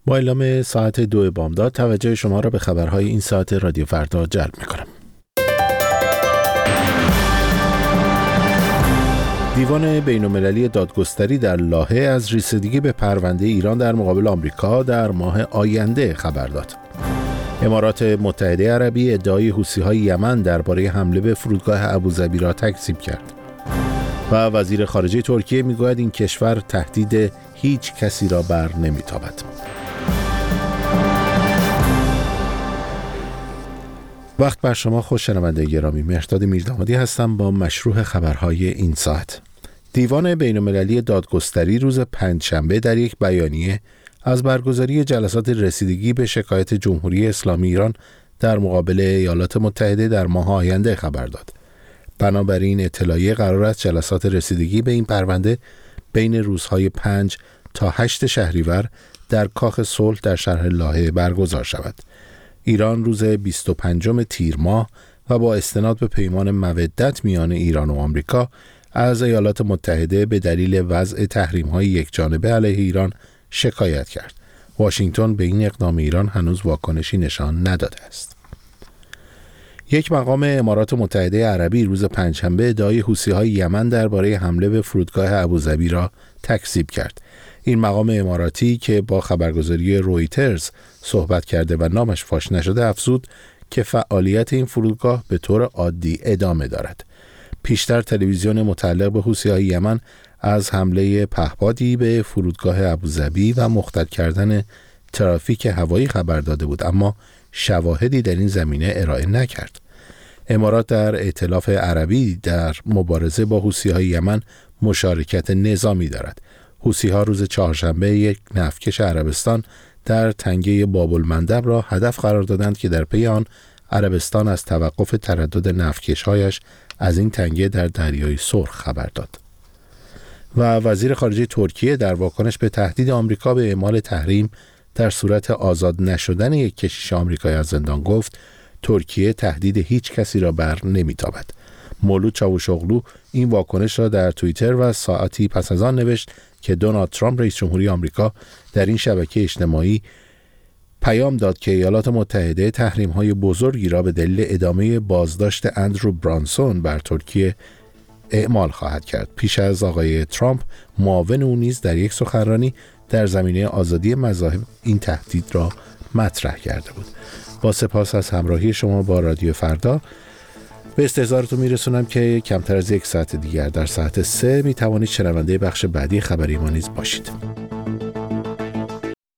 با اعلام ساعت 2 بامداد توجه شما را به خبرهای این ساعت رادیو فردا جلب می‌کنم. دیوان بین‌المللی دادگستری در لاهه از رسیدگی به پرونده ایران در مقابل آمریکا در ماه آینده خبر داد. امارات متحده عربی ادعای حوثی‌های یمن درباره حمله به فرودگاه ابوظبی را تکذیب کرد. و وزیر خارجه ترکیه میگوید این کشور تهدید هیچ کسی را بر نمیتابد. وقت بر شما خوش شنونده گرامی، مهرداد میردامادی هستم با مشروح خبرهای این ساعت. دیوان بین‌المللی دادگستری روز پنجشنبه در یک بیانیه از برگزاری جلسات رسیدگی به شکایت جمهوری اسلامی ایران در مقابل ایالات متحده در ماه آینده خبر داد. بنابراین اطلاعیه قرار است جلسات رسیدگی به این پرونده بین روزهای 5 تا 8 شهریور در کاخ صلح در شهر لاهه برگزار شود. ایران روز 25 تیر ماه و با استناد به پیمان مودت میان ایران و آمریکا از ایالات متحده به دلیل وضع تحریم‌های یکجانبه علیه ایران شکایت کرد. واشنگتن به این اقدام ایران هنوز واکنشی نشان نداده است. یک مقام امارات متحده عربی روز پنجشنبه ادعای حوثی‌های یمن درباره حمله به فرودگاه ابوظبی را تکذیب کرد. این مقام اماراتی که با خبرگزاری رویترز صحبت کرده و نامش فاش نشده افزود که فعالیت این فرودگاه به طور عادی ادامه دارد. پیشتر تلویزیون متعلق به حوثی‌های یمن از حمله پهپادی به فرودگاه ابوظبی و مختل کردن ترافیک هوایی خبر داده بود، اما شواهدی در این زمینه ارائه نکرد. امارات در ائتلاف عربی در مبارزه با حوثی‌های یمن مشارکت نظامی دارد. حوثی‌ها روز چهارشنبه یک نفتکش عربستان در تنگه باب‌المندب را هدف قرار دادند که در پی آن عربستان از توقف تردد نفتکش‌هایش از این تنگه در دریای سرخ خبر داد. و وزیر خارجه ترکیه در واکنش به تهدید آمریکا به اعمال تحریم در صورت آزاد نشدن یک کشیش آمریکایی از زندان گفت ترکیه تهدید هیچ کسی را بر نمیتابد. مولود چاوشوغلو این واکنش را در توییتر و ساعتی پس از آن نوشت که دونالد ترامپ رئیس جمهوری آمریکا در این شبکه اجتماعی پیام داد که ایالات متحده تحریم‌های بزرگی را به دلیل ادامه بازداشت اندرو برانسون بر ترکیه اعمال خواهد کرد. پیش از آقای ترامپ معاون او نیز در یک سخنرانی در زمینه آزادی مذاهب این تهدید را مطرح کرده بود. با سپاس از همراهی شما با رادیو فردا، به استحضارتون میرسونم که کمتر از یک ساعت دیگر در ساعت 3 میتوانید شنونده بخش بعدی خبری ما نیز باشید.